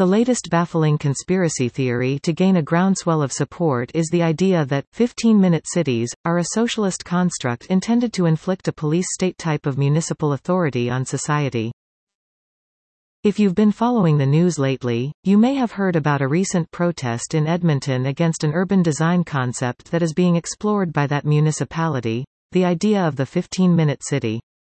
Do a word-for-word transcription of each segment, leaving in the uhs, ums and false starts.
The latest baffling conspiracy theory to gain a groundswell of support is the idea that fifteen-minute cities are a socialist construct intended to inflict a police state type of municipal authority on society. If you've been following the news lately, you may have heard about a recent protest in Edmonton against an urban design concept that is being explored by that municipality, the idea of the fifteen-minute city.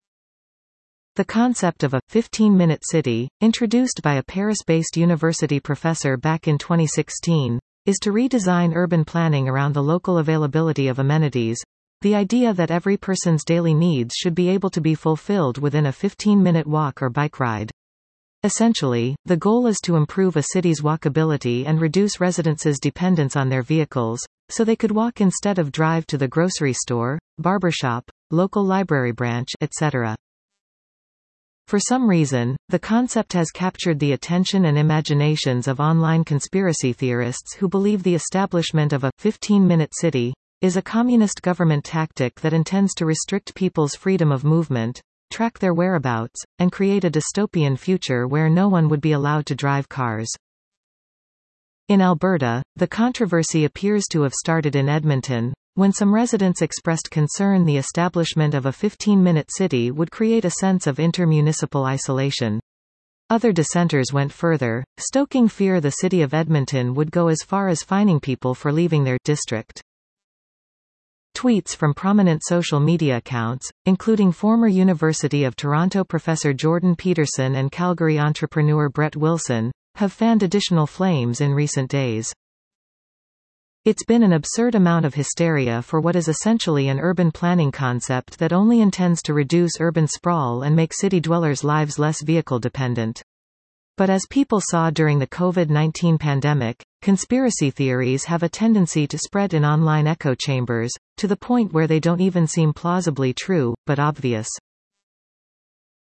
The concept of a fifteen-minute city, introduced by a Paris-based university professor back in twenty sixteen, is to redesign urban planning around the local availability of amenities, the idea that every person's daily needs should be able to be fulfilled within a fifteen-minute walk or bike ride. Essentially, the goal is to improve a city's walkability and reduce residents' dependence on their vehicles, so they could walk instead of drive to the grocery store, barbershop, local library branch, et cetera. For some reason, the concept has captured the attention and imaginations of online conspiracy theorists who believe the establishment of a fifteen-minute city is a communist government tactic that intends to restrict people's freedom of movement, track their whereabouts, and create a dystopian future where no one would be allowed to drive cars. In Alberta, the controversy appears to have started in Edmonton, when some residents expressed concern the establishment of a fifteen-minute city would create a sense of intermunicipal isolation. Other dissenters went further, stoking fear the city of Edmonton would go as far as fining people for leaving their district. Tweets from prominent social media accounts, including former University of Toronto professor Jordan Peterson and Calgary entrepreneur Brett Wilson, have fanned additional flames in recent days. It's been an absurd amount of hysteria for what is essentially an urban planning concept that only intends to reduce urban sprawl and make city dwellers' lives less vehicle-dependent. But as people saw during the COVID nineteen pandemic, conspiracy theories have a tendency to spread in online echo chambers, to the point where they don't even seem plausibly true, but obvious.